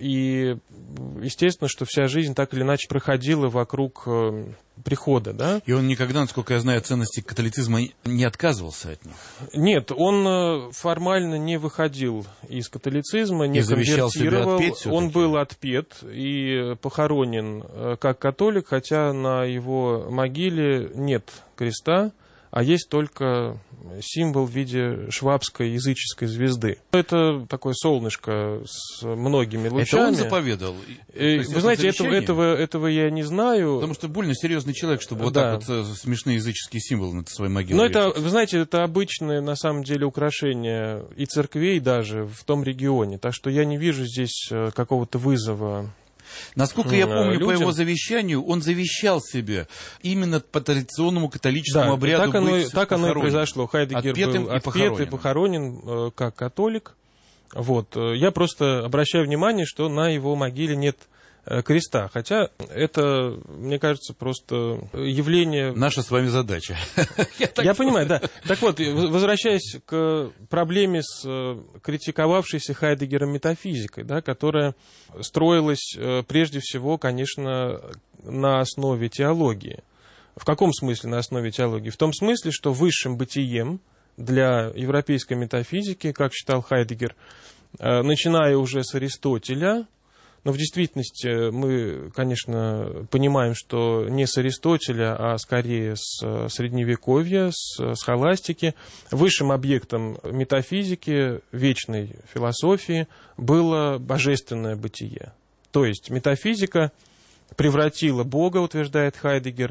и естественно, что вся жизнь так или иначе проходила вокруг прихода, да? И он никогда, насколько я знаю, от ценностей католицизма не отказывался от них? Нет, он формально не выходил из католицизма, не конвертировал. Он был отпет и похоронен как католик, хотя на его могиле нет креста, а есть только символ в виде швабской языческой звезды. Это такое солнышко с многими лучами. Это он заповедал? Вы знаете, этого я не знаю. Потому что больно серьезный человек, чтобы вот так вот смешные языческие символы на своей могиле. Но это, вы знаете, это обычное, на самом деле, украшение и церквей даже в том регионе. Так что я не вижу здесь какого-то вызова. Насколько я помню, по его завещанию, он завещал себе именно по традиционному католическому обряду быть так оно и произошло. Хайдеггер был отпет и похоронен как католик. Вот. Я просто обращаю внимание, что на его могиле нет креста. Хотя это, мне кажется, просто явление... Наша с вами задача. Я понимаю, да. Так вот, возвращаясь к проблеме с критиковавшейся Хайдеггером метафизикой, да, которая строилась прежде всего, конечно, на основе теологии. В каком смысле на основе теологии? В том смысле, что высшим бытием для европейской метафизики, как считал Хайдеггер, начиная уже с Аристотеля, но в действительности мы, конечно, понимаем, что не с Аристотеля, а скорее с Средневековья, с схоластики, высшим объектом метафизики, вечной философии было божественное бытие. То есть метафизика превратила Бога, утверждает Хайдеггер,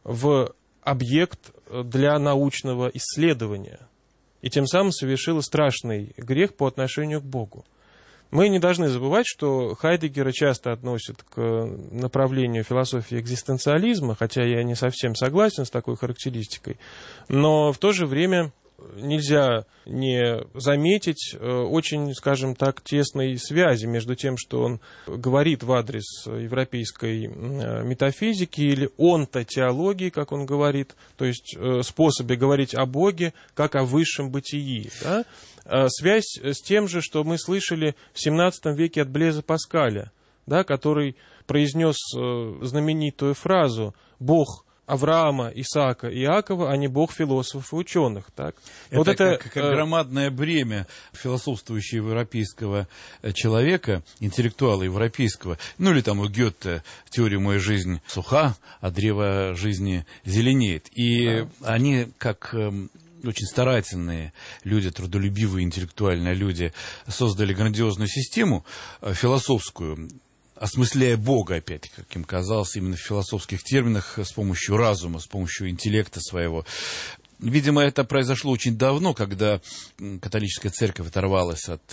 в объект для научного исследования и тем самым совершила страшный грех по отношению к Богу. Мы не должны забывать, что Хайдеггера часто относят к направлению философии экзистенциализма, хотя я не совсем согласен с такой характеристикой, но в то же время нельзя не заметить очень, скажем так, тесной связи между тем, что он говорит в адрес европейской метафизики или онтотеологии, как он говорит, то есть способе говорить о Боге как о высшем бытии, да? Связь с тем же, что мы слышали в XVII веке от Блеза Паскаля, да, который произнес знаменитую фразу «Бог Авраама, Исаака и Иакова, а не Бог философов и ученых». Так? Это как громадное бремя философствующего европейского человека, интеллектуала европейского, ну или там у Гёте «Теория моей жизни суха, а древо жизни зеленеет». И они как... очень старательные люди, трудолюбивые, интеллектуальные люди создали грандиозную систему философскую, осмысляя Бога, опять, как им казалось, именно в философских терминах, с помощью разума, с помощью интеллекта своего. Видимо, это произошло очень давно, когда католическая церковь оторвалась от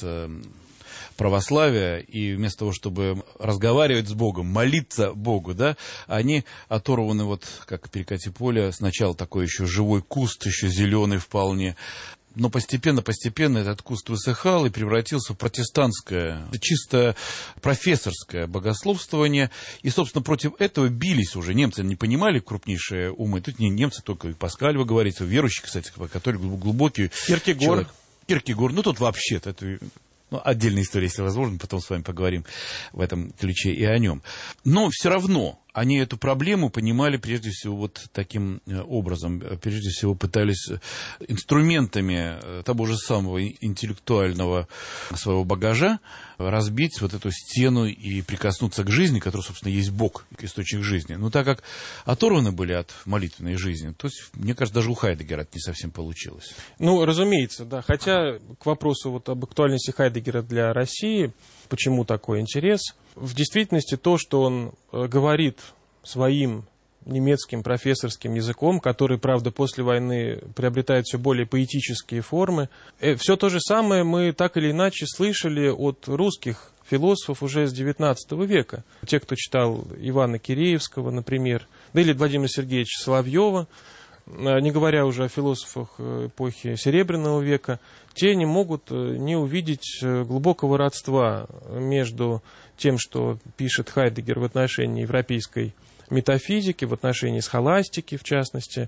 православия, и вместо того, чтобы разговаривать с Богом, молиться Богу, да, они оторваны, вот как перекати поле, сначала такой еще живой куст, еще зеленый вполне, Но постепенно этот куст высыхал и превратился в протестантское, чисто профессорское богословствование. И, собственно, против этого бились уже. Немцы не понимали, крупнейшие умы. Тут не немцы, только и Паскаль, вы говорите, верующий, кстати, который глубокий Киркегор. Киркегор, ну тут вообще-то, это отдельная история, если возможно, потом с вами поговорим в этом ключе и о нем. Но все равно они эту проблему понимали прежде всего вот таким образом. Прежде всего пытались инструментами того же самого интеллектуального своего багажа разбить вот эту стену и прикоснуться к жизни, которая, собственно, есть Бог, источник жизни. Но так как оторваны были от молитвенной жизни, то есть, мне кажется, даже у Хайдеггера это не совсем получилось. Ну, разумеется, да. Хотя к вопросу вот об актуальности Хайдеггера для России, почему такой интерес, в действительности то, что он говорит своим немецким профессорским языком, который, правда, после войны приобретает все более поэтические формы, все то же самое мы так или иначе слышали от русских философов уже с XIX века. Те, кто читал Ивана Киреевского, например, да или Владимира Сергеевича Соловьева, не говоря уже о философах эпохи Серебряного века, те не могут не увидеть глубокого родства между тем, что пишет Хайдеггер в отношении европейской метафизики, в отношении схоластики, в частности,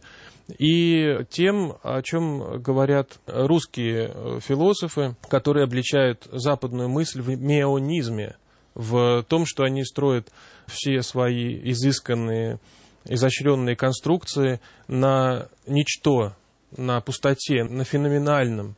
и тем, о чем говорят русские философы, которые обличают западную мысль в меонизме, в том, что они строят все свои изысканные, изощренные конструкции на ничто, на пустоте, на феноменальном,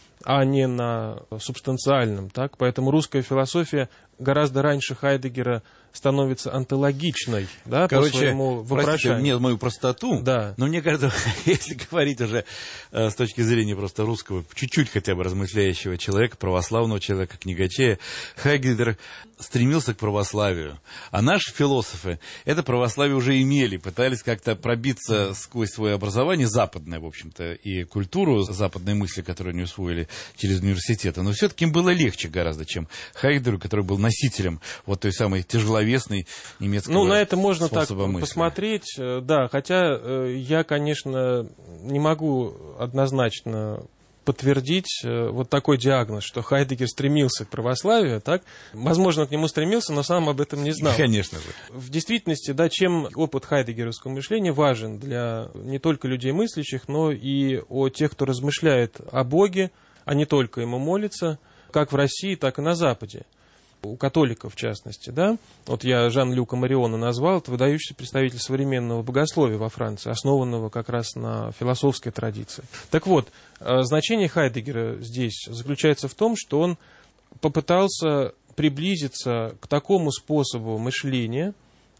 а не на субстанциальном. Так? Поэтому русская философия гораздо раньше Хайдеггера становится онтологичной, да, по своему вопрошанию. Простите мне мою простоту, да. Но мне кажется, если говорить уже с точки зрения просто русского, чуть-чуть хотя бы размышляющего человека, православного человека, книгачея, Хайдеггер стремился к православию. А наши философы это православие уже имели, пытались как-то пробиться сквозь свое образование западное, в общем-то, и культуру западной мысли, которую они усвоили через университеты. Но все-таки им было легче гораздо, чем Хайдеггеру, который был носителем вот той самой тяжеловесной немецкого способа мысли. Ну, на это можно так посмотреть, да, хотя я, конечно, не могу однозначно подтвердить вот такой диагноз, что Хайдеггер стремился к православию, так? Возможно, он к нему стремился, но сам об этом не знал. Конечно же. В действительности, да, чем опыт хайдеггеровского мышления важен для не только людей мыслящих, но и о тех, кто размышляет о Боге, а не только ему молится, как в России, так и на Западе. У католиков, в частности, да. Вот я Жан-Люка Мариона назвал, это выдающийся представитель современного богословия во Франции, основанного как раз на философской традиции. Так вот, значение Хайдеггера здесь заключается в том, что он попытался приблизиться к такому способу мышления,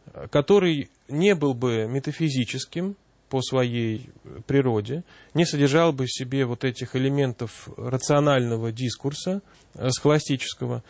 который не был бы метафизическим по своей природе, не содержал бы в себе вот этих элементов рационального дискурса, схоластического,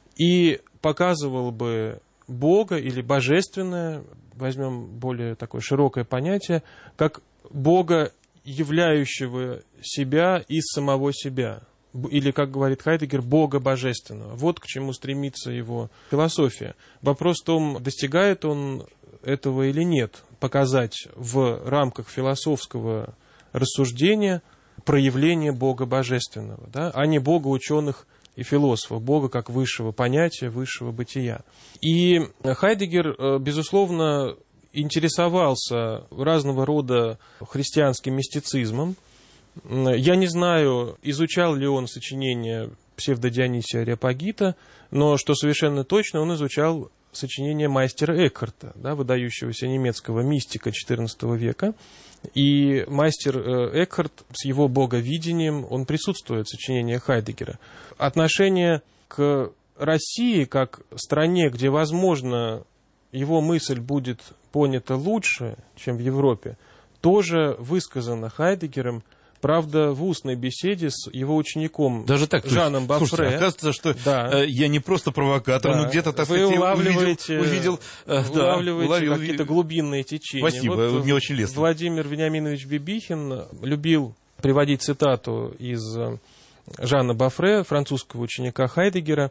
и показывал бы Бога или божественное, возьмем более такое широкое понятие, как Бога, являющего себя из самого себя. Или, как говорит Хайдеггер, Бога божественного. Вот к чему стремится его философия. Вопрос в том, достигает он этого или нет. Показать в рамках философского рассуждения проявление Бога божественного, да, а не Бога ученых и философов, Бога как высшего понятия, высшего бытия. И Хайдеггер, безусловно, интересовался разного рода христианским мистицизмом. Я не знаю, изучал ли он сочинения псевдодионисия Ареопагита, но что совершенно точно, он изучал сочинения мастера Экхарта, да, выдающегося немецкого мистика XIV века. И мастер Экхарт с его боговидением, он присутствует в сочинениях Хайдеггера. Отношение к России как стране, где, возможно, его мысль будет понята лучше, чем в Европе, тоже высказано Хайдеггером, правда, в устной беседе с его учеником даже так, Жаном Бофре. Слушайте, оказывается, что да. Я не просто провокатор, да. но где-то, так вы сказать, улавливаете уловил какие-то глубинные течения. Спасибо, вот мне очень лестно. Владимир Вениаминович Бибихин любил приводить цитату из Жана Бофре, французского ученика Хайдеггера,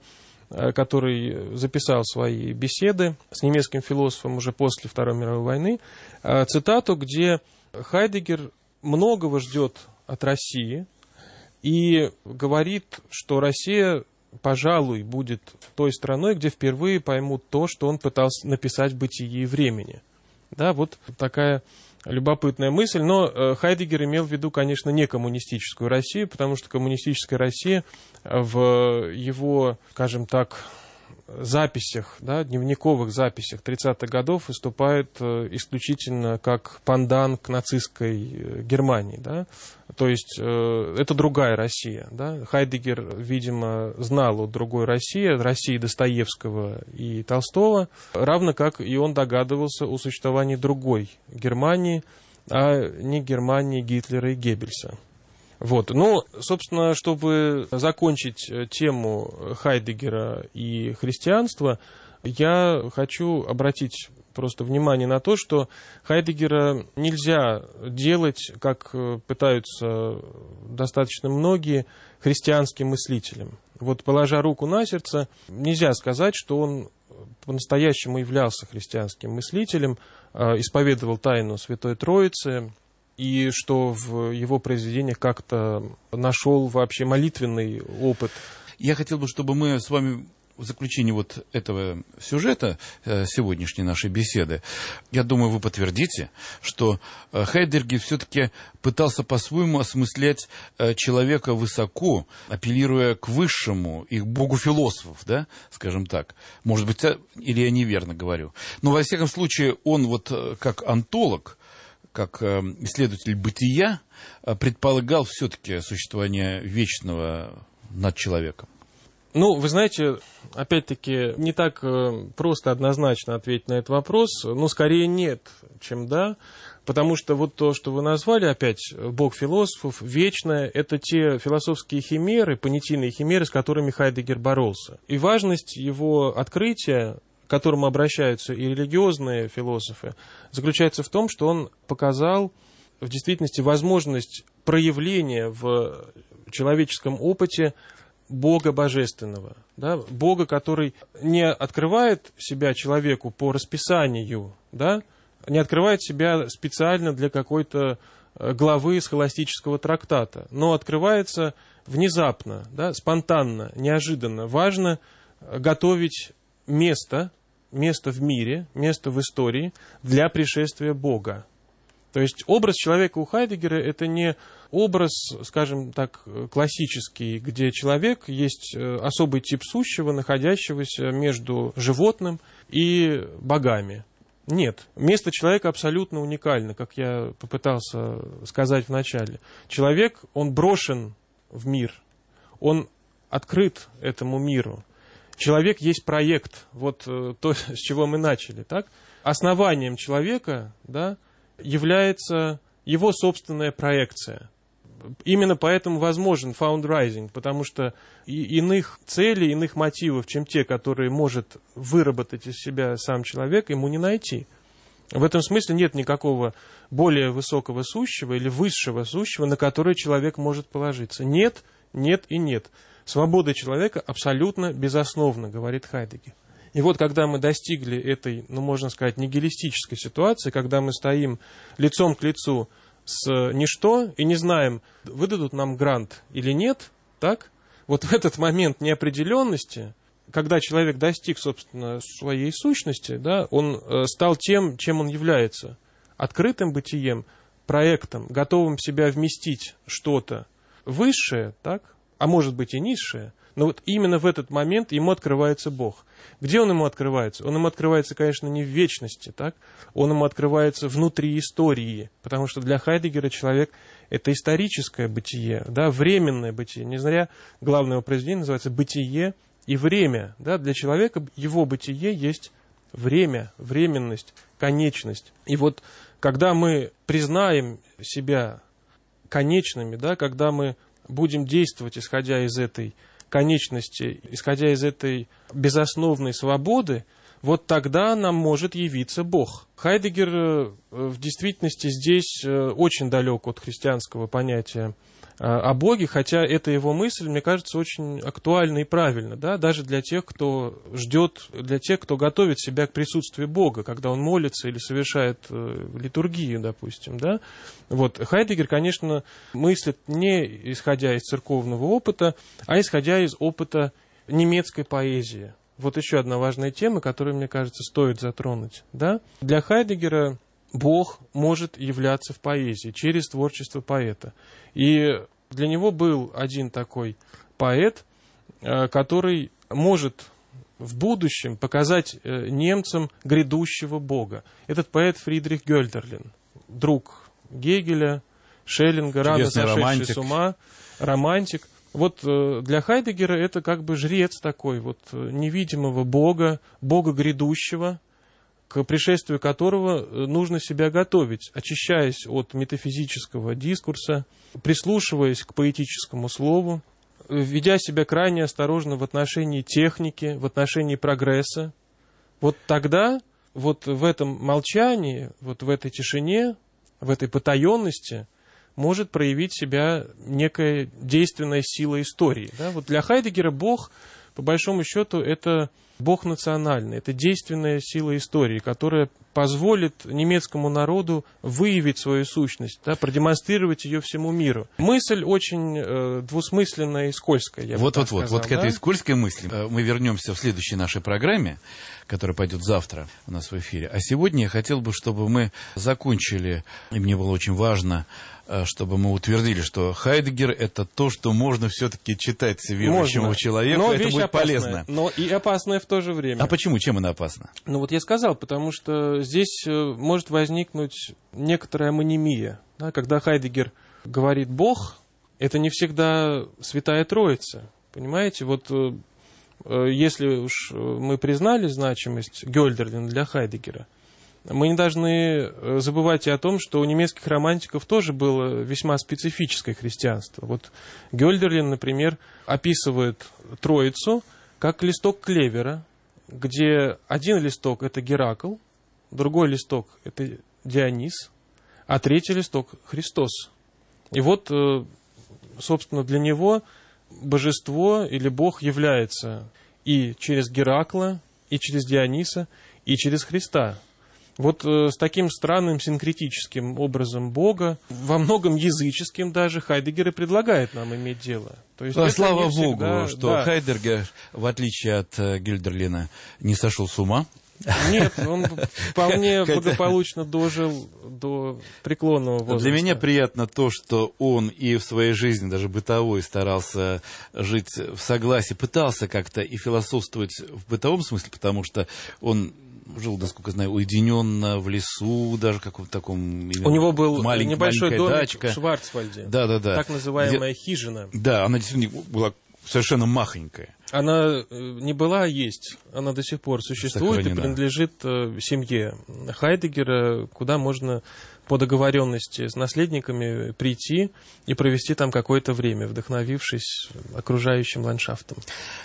который записал свои беседы с немецким философом уже после Второй мировой войны, цитату, где Хайдеггер многого ждет от России и говорит, что Россия, пожалуй, будет той страной, где впервые поймут то, что он пытался написать в «Бытии времени». Да, вот такая любопытная мысль, но Хайдеггер имел в виду, конечно, не коммунистическую Россию, потому что коммунистическая Россия в его, скажем так, записях, да, дневниковых записях 30-х годов выступает исключительно как пандан к нацистской Германии. Да? То есть это другая Россия. Да? Хайдеггер, видимо, знал о другой России Достоевского и Толстого, равно как и он догадывался о существовании другой Германии, а не Германии Гитлера и Геббельса. Вот. Ну, собственно, чтобы закончить тему Хайдеггера и христианства, я хочу обратить просто внимание на то, что Хайдеггера нельзя делать, как пытаются достаточно многие, христианским мыслителем. Вот, положа руку на сердце, нельзя сказать, что он по-настоящему являлся христианским мыслителем, исповедовал тайну Святой Троицы, и что в его произведениях как-то нашел вообще молитвенный опыт. Я хотел бы, чтобы мы с вами в заключении вот этого сюжета сегодняшней нашей беседы, я думаю, вы подтвердите, что Хайдеггер все-таки пытался по-своему осмыслять человека высоко, апеллируя к высшему, и к богу философов, да, скажем так. Может быть, или я неверно говорю. Но, во всяком случае, он вот как онтолог, как исследователь бытия, предполагал все-таки существование вечного над человеком. Ну, вы знаете, опять-таки, не так просто однозначно ответить на этот вопрос, но скорее нет, чем да, потому что вот то, что вы назвали, опять, бог философов, вечное, это те философские химеры, понятийные химеры, с которыми Хайдеггер боролся. И важность его открытия, к которому обращаются и религиозные философы, заключается в том, что он показал в действительности возможность проявления в человеческом опыте Бога Божественного, да? Бога, который не открывает себя человеку по расписанию, да? Не открывает себя специально для какой-то главы схоластического трактата, но открывается внезапно, да? Спонтанно, неожиданно. Важно готовить место в мире, место в истории для пришествия Бога. То есть образ человека у Хайдеггера – это не образ, скажем так, классический, где человек есть особый тип сущего, находящегося между животным и богами. Нет, место человека абсолютно уникально, как я попытался сказать в начале. Человек, он брошен в мир, он открыт этому миру. Человек есть проект, вот то, с чего мы начали, так? Основанием человека, да, является его собственная проекция. Именно поэтому возможен фаунд-райзинг, потому что иных целей, иных мотивов, чем те, которые может выработать из себя сам человек, ему не найти. В этом смысле нет никакого более высокого сущего или высшего сущего, на который человек может положиться. Нет, нет и нет. Свобода человека абсолютно безосновна, говорит Хайдеггер. И вот когда мы достигли этой, можно сказать, нигилистической ситуации, когда мы стоим лицом к лицу с ничто и не знаем, выдадут нам грант или нет, так? Вот в этот момент неопределенности, когда человек достиг, собственно, своей сущности, да, он стал тем, чем он является, открытым бытием, проектом, готовым в себя вместить что-то высшее, так? А может быть и низшее. Но вот именно в этот момент ему открывается Бог. Где он ему открывается? Он ему открывается, конечно, не в вечности, так? Он ему открывается внутри истории, потому что для Хайдеггера человек – это историческое бытие, да, временное бытие. Не зря главное его произведение называется «Бытие и время». Да? Для человека его бытие есть время, временность, конечность. И вот когда мы признаем себя конечными, да, когда мы будем действовать, исходя из этой конечности, исходя из этой безосновной свободы, вот тогда нам может явиться Бог. Хайдеггер в действительности здесь очень далек от христианского понятия о Боге, хотя эта его мысль, мне кажется, очень актуальна и правильна, да, даже для тех, кто ждет, для тех, кто готовит себя к присутствию Бога, когда он молится или совершает литургию, допустим, да. Вот. Хайдеггер, конечно, мыслит не исходя из церковного опыта, а исходя из опыта немецкой поэзии. Вот еще одна важная тема, которую, мне кажется, стоит затронуть, да. Для Хайдеггера Бог может являться в поэзии через творчество поэта. И для него был один такой поэт, который может в будущем показать немцам грядущего Бога. Этот поэт Фридрих Гёльдерлин, друг Гегеля, Шеллинга, рано сошедший с ума, романтик. Вот для Хайдеггера это как бы жрец такой, вот невидимого Бога, Бога грядущего, к пришествию которого нужно себя готовить, очищаясь от метафизического дискурса, прислушиваясь к поэтическому слову, ведя себя крайне осторожно в отношении техники, в отношении прогресса. Вот тогда, вот в этом молчании, вот в этой тишине, в этой потаенности может проявить себя некая действенная сила истории. Да? Вот для Хайдеггера Бог, по большому счету, это Бог национальный, это действенная сила истории, которая позволит немецкому народу выявить свою сущность, да, продемонстрировать ее всему миру. Мысль очень двусмысленная и скользкая, я бы так сказал. Вот к этой скользкой мысли мы вернемся в следующей нашей программе, которая пойдет завтра у нас в эфире. А сегодня я хотел бы, чтобы мы закончили, и мне было очень важно, чтобы мы утвердили, что Хайдеггер — это то, что можно все-таки читать верующему человеку, но это будет полезно. Но и опасное в то же время. А почему? Чем она опасна? Ну вот я сказал, потому что здесь может возникнуть некоторая амонимия. Да? Когда Хайдеггер говорит «Бог», это не всегда Святая Троица. Понимаете? Вот если уж мы признали значимость Гёльдерлина для Хайдеггера, мы не должны забывать и о том, что у немецких романтиков тоже было весьма специфическое христианство. Вот Гёльдерлин, например, описывает Троицу как листок клевера, где один листок – это Геракл, другой листок – это Дионис, а третий листок – Христос. И вот, собственно, для него божество или Бог является и через Геракла, и через Диониса, и через Христа. Вот с таким странным синкретическим образом Бога, во многом языческим даже, Хайдеггер и предлагает нам иметь дело. То есть слава Богу, что Хайдеггер, в отличие от Гёльдерлина, не сошел с ума. Нет, он вполне благополучно дожил до преклонного возраста. Для меня приятно то, что он и в своей жизни, даже бытовой, старался жить в согласии, пытался как-то и философствовать в бытовом смысле, потому что он жил, насколько знаю, уединенно в лесу, даже в каком-то таком... У него был небольшой домик дачка в Шварцвальде. Да. Так называемая хижина. Да, она действительно была совершенно махонькая. Она не была, а есть. Она до сих пор существует и принадлежит семье Хайдеггера, куда можно по договоренности с наследниками прийти и провести там какое-то время, вдохновившись окружающим ландшафтом.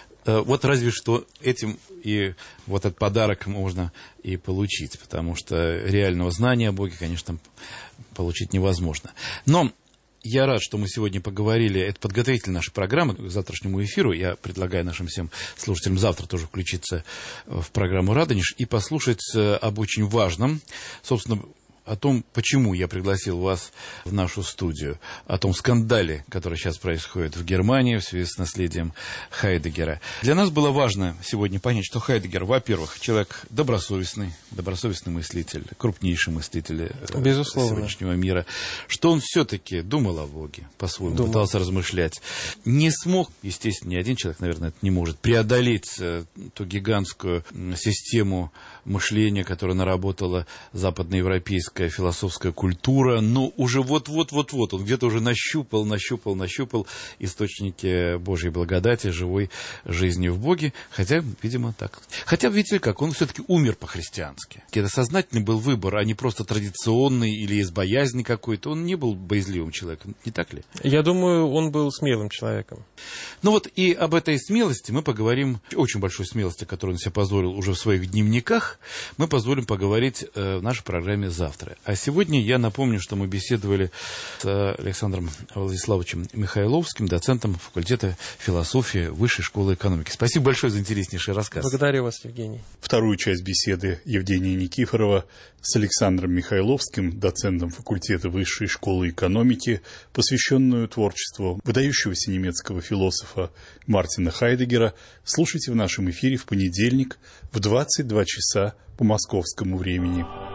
Вот разве что этим и вот этот подарок можно и получить, потому что реального знания о Боге, конечно, получить невозможно. Но я рад, что мы сегодня поговорили. Это подготовитель нашей программы к завтрашнему эфиру. Я предлагаю нашим всем слушателям завтра тоже включиться в программу «Радонеж» и послушать об очень важном, собственно, о том, почему я пригласил вас в нашу студию, о том скандале, который сейчас происходит в Германии в связи с наследием Хайдеггера. Для нас было важно сегодня понять, что Хайдеггер, во-первых, человек добросовестный мыслитель, крупнейший мыслитель сегодняшнего мира, что он все-таки думал о Боге по-своему, пытался размышлять. Не смог, естественно, ни один человек, наверное, это не может, преодолеть ту гигантскую систему мышления, которую наработала западноевропейская философская культура, но уже вот-вот, он где-то уже нащупал источники Божьей благодати, живой жизни в Боге, хотя, видимо, так. Хотя, видите, как он все-таки умер по-христиански. Это сознательный был выбор, а не просто традиционный или из боязни какой-то. Он не был боязливым человеком, не так ли? Я думаю, он был смелым человеком. Ну вот и об этой смелости мы поговорим, очень большой смелости, которую он себе позволил уже в своих дневниках, мы позволим поговорить в нашей программе завтра. авторы. А сегодня я напомню, что мы беседовали с Александром Владиславовичем Михайловским, доцентом факультета философии Высшей школы экономики. Спасибо большое за интереснейший рассказ. Благодарю вас, Евгений. Вторую часть беседы Евгения Никифорова с Александром Михайловским, доцентом факультета Высшей школы экономики, посвященную творчеству выдающегося немецкого философа Мартина Хайдеггера, слушайте в нашем эфире в понедельник в 22 часа по московскому времени.